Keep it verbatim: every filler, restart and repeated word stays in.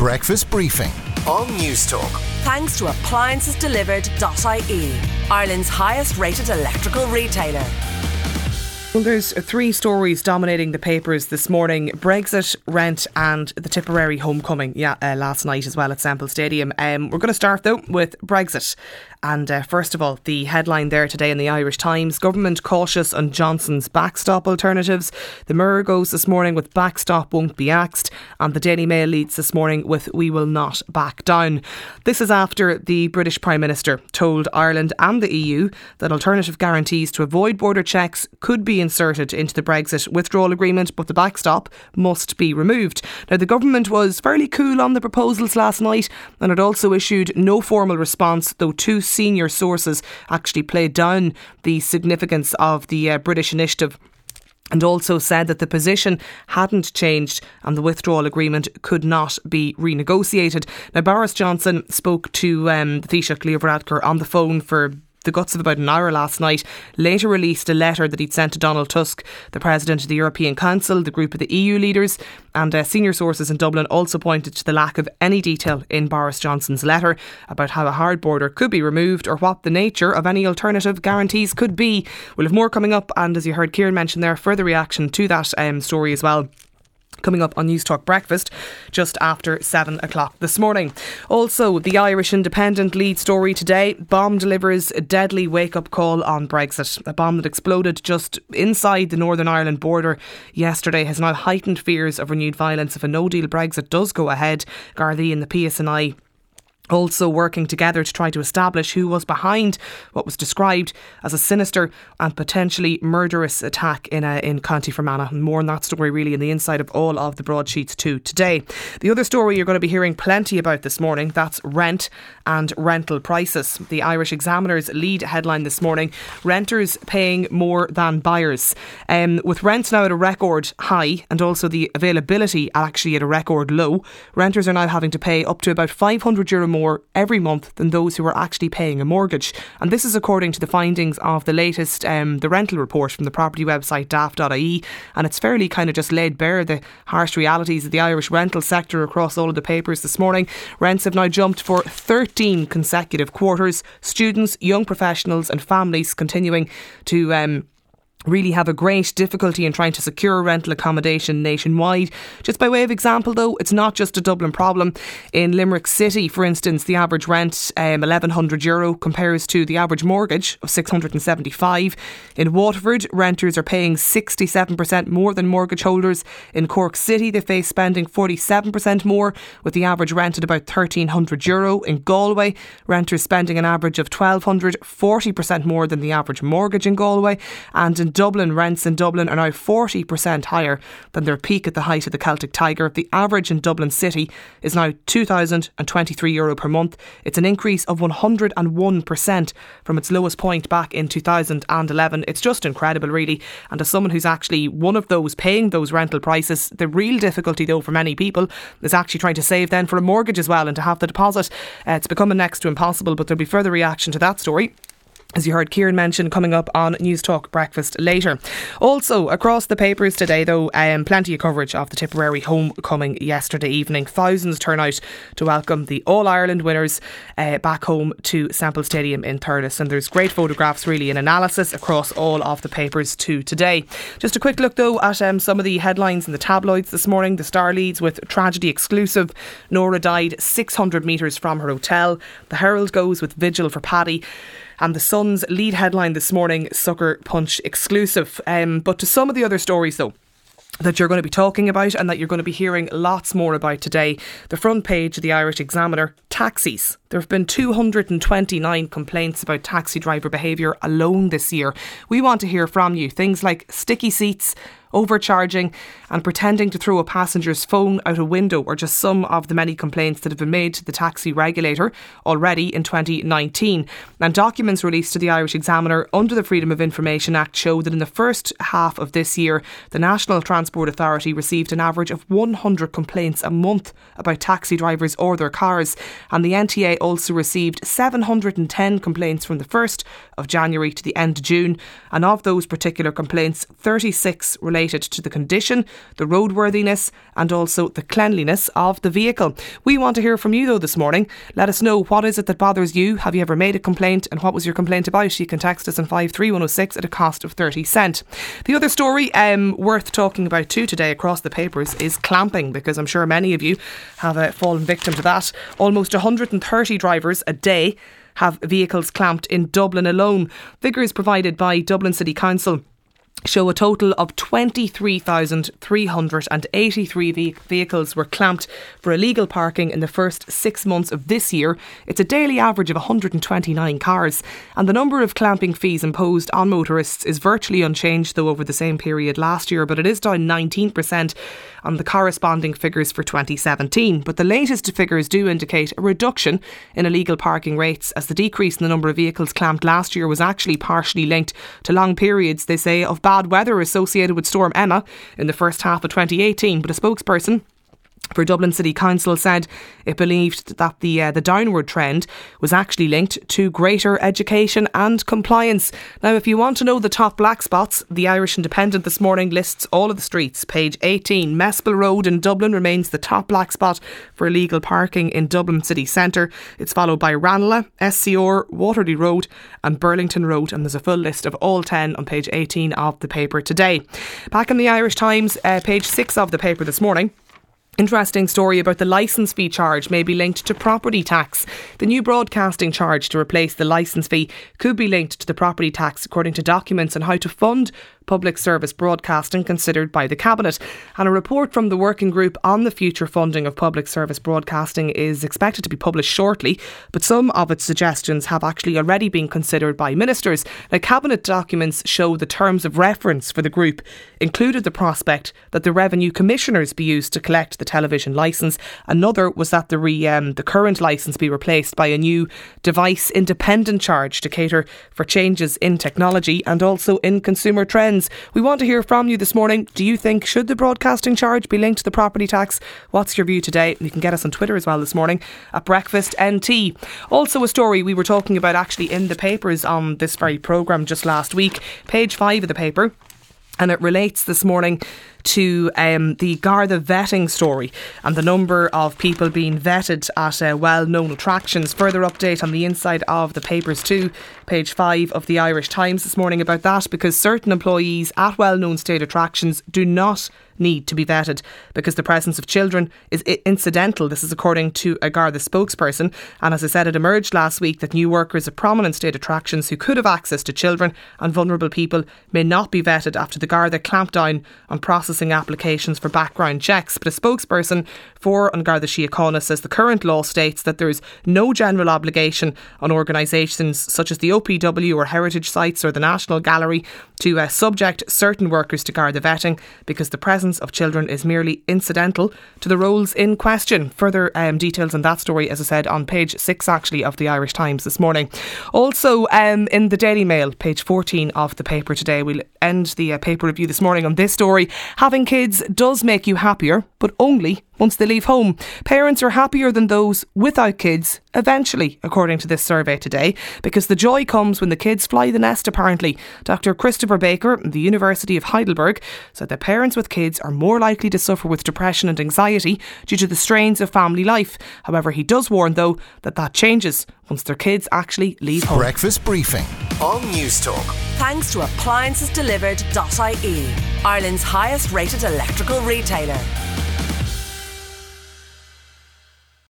Breakfast Briefing on Newstalk. Thanks to appliances delivered dot I E, Ireland's highest rated electrical retailer. Well, there's three stories dominating the papers this morning: Brexit, rent and the Tipperary homecoming yeah, uh, last night as well at Semple Stadium. Um, we're going to start though with Brexit. And uh, first of all, the headline there today in the Irish Times: government cautious on Johnson's backstop alternatives. The Mirror goes this morning with backstop won't be axed, and the Daily Mail leads this morning with we will not back down. This is after the British Prime Minister told Ireland and the E U that alternative guarantees to avoid border checks could be inserted into the Brexit withdrawal agreement, but the backstop must be removed. Now, the government was fairly cool on the proposals last night, and it also issued no formal response, though two senior sources actually played down the significance of the uh, British initiative and also said that the position hadn't changed and the withdrawal agreement could not be renegotiated. Now, Boris Johnson spoke to um, the Taoiseach Leo Varadkar on the phone for the guts of about an hour last night, later released a letter that he'd sent to Donald Tusk, the President of the European Council, the group of the E U leaders, and uh, senior sources in Dublin also pointed to the lack of any detail in Boris Johnson's letter about how a hard border could be removed or what the nature of any alternative guarantees could be. We'll have more coming up, and as you heard Kieran mention there, further reaction to that um, story as well, coming up on Newstalk Breakfast just after seven o'clock this morning. Also, the Irish Independent lead story today: bomb delivers a deadly wake-up call on Brexit. A bomb that exploded just inside the Northern Ireland border yesterday has now heightened fears of renewed violence if a no-deal Brexit does go ahead. Gardaí and the P S N I also working together to try to establish who was behind what was described as a sinister and potentially murderous attack in a, in County Fermanagh. And more on that story really in the inside of all of the broadsheets too today. The other story you're going to be hearing plenty about this morning, that's rent and rental prices. The Irish Examiner's lead headline this morning: renters paying more than buyers. Um, with rents now at a record high and also the availability actually at a record low, renters are now having to pay up to about five hundred euro more every month than those who are actually paying a mortgage. And this is according to the findings of the latest um, the rental report from the property website daft dot I E, and it's fairly kind of just laid bare the harsh realities of the Irish rental sector across all of the papers this morning. Rents have now jumped for thirteen consecutive quarters. Students, young professionals and families continuing to um really have a great difficulty in trying to secure rental accommodation nationwide. Just by way of example though, it's not just a Dublin problem. In Limerick City, for instance, the average rent, um, eleven hundred euro, compares to the average mortgage of six hundred seventy-five. In Waterford, renters are paying sixty-seven percent more than mortgage holders. In Cork City, they face spending forty-seven percent more, with the average rent at about thirteen hundred euro. In Galway, renters spending an average of twelve hundred, forty percent more than the average mortgage in Galway. And in Dublin, rents in Dublin are now forty percent higher than their peak at the height of the Celtic Tiger. The average in Dublin City is now two thousand twenty-three euro per month. It's an increase of one hundred one percent from its lowest point back in two thousand eleven. It's just incredible really. And as someone who's actually one of those paying those rental prices, the real difficulty though for many people is actually trying to save then for a mortgage as well and to have the deposit. Uh, it's becoming next to impossible, but there'll be further reaction to that story, as you heard Kieran mention, coming up on Newstalk Breakfast later. Also, across the papers today, though, um, plenty of coverage of the Tipperary homecoming yesterday evening. Thousands turn out to welcome the All-Ireland winners uh, back home to Semple Stadium in Thurles. And there's great photographs, really, and analysis across all of the papers too today. Just a quick look, though, at um, some of the headlines in the tabloids this morning. The Star leads with tragedy exclusive: Nora died six hundred metres from her hotel. The Herald goes with vigil for Paddy. And the Sun's lead headline this morning: Sucker Punch exclusive. Um, but to some of the other stories though that you're going to be talking about and that you're going to be hearing lots more about today. The front page of the Irish Examiner: taxis. There have been two hundred twenty-nine complaints about taxi driver behaviour alone this year. We want to hear from you. Things like sticky seats, overcharging and pretending to throw a passenger's phone out a window are just some of the many complaints that have been made to the taxi regulator already in twenty nineteen. And documents released to the Irish Examiner under the Freedom of Information Act show that in the first half of this year, the National Transport Authority received an average of one hundred complaints a month about taxi drivers or their cars. And the N T A also received seven hundred ten complaints from the first of January to the end of June, and of those particular complaints, thirty-six related to the condition, the roadworthiness and also the cleanliness of the vehicle. We want to hear from you though this morning. Let us know, what is it that bothers you? Have you ever made a complaint, and what was your complaint about? You can text us on five three one oh six at a cost of thirty cent. The other story um, worth talking about too today across the papers is clamping, because I'm sure many of you have uh, fallen victim to that. Almost one hundred thirty drivers a day have vehicles clamped in Dublin alone. Figures provided by Dublin City Council show a total of twenty-three thousand three hundred eighty-three ve- vehicles were clamped for illegal parking in the first six months of this year. It's a daily average of one hundred twenty-nine cars, and the number of clamping fees imposed on motorists is virtually unchanged though over the same period last year, but it is down nineteen percent on the corresponding figures for twenty seventeen. But the latest figures do indicate a reduction in illegal parking rates, as the decrease in the number of vehicles clamped last year was actually partially linked to long periods, they say, of bad weather associated with Storm Emma in the first half of twenty eighteen. But a spokesperson for Dublin City Council said it believed that the uh, the downward trend was actually linked to greater education and compliance. Now, if you want to know the top black spots, the Irish Independent this morning lists all of the streets. Page eighteen, Mespel Road in Dublin remains the top black spot for illegal parking in Dublin city centre. It's followed by Ranelagh, S C R, Waterloo Road and Burlington Road, and there's a full list of all ten on page eighteen of the paper today. Back in the Irish Times, uh, page six of the paper this morning. Interesting story about the licence fee charge may be linked to property tax. The new broadcasting charge to replace the licence fee could be linked to the property tax, according to documents on how to fund public service broadcasting considered by the Cabinet. And a report from the working group on the future funding of public service broadcasting is expected to be published shortly, but some of its suggestions have actually already been considered by ministers. Now, Cabinet documents show the terms of reference for the group included the prospect that the revenue commissioners be used to collect the television licence. Another was that the, re, um, the current licence be replaced by a new device independent charge to cater for changes in technology and also in consumer trends. We want to hear from you this morning. Do you think, should the broadcasting charge be linked to the property tax? What's your view today? You can get us on Twitter as well this morning at Breakfast N T. Also a story we were talking about actually in the papers on this very programme just last week. Page five of the paper. And it relates this morning to um, the Garda vetting story and the number of people being vetted at uh, well-known attractions. Further update on the inside of the papers too, page five of the Irish Times this morning about that, because certain employees at well-known state attractions do not need to be vetted because the presence of children is incidental. This is according to a Garda spokesperson. And as I said, it emerged last week that new workers at prominent state attractions who could have access to children and vulnerable people may not be vetted after the Garda clamped down on processing applications for background checks. But a spokesperson for An Garda Síochána says the current law states that there is no general obligation on organisations such as the O P W or heritage sites or the National Gallery to uh, subject certain workers to Garda vetting because the presence of children is merely incidental to the roles in question. Further um, details on that story, as I said, on page six actually of the Irish Times this morning. Also um, in the Daily Mail, page fourteen of the paper today, we'll end the uh, paper review this morning on this story. Having kids does make you happier, but only once they leave home. Parents are happier than those without kids eventually, according to this survey today, because the joy comes when the kids fly the nest, apparently. Doctor Christopher Baker of the University of Heidelberg said that parents with kids are more likely to suffer with depression and anxiety due to the strains of family life. However, he does warn, though, that that changes once their kids actually leave home. Breakfast Briefing on Newstalk. Thanks to appliances delivered dot I E, Ireland's highest rated electrical retailer.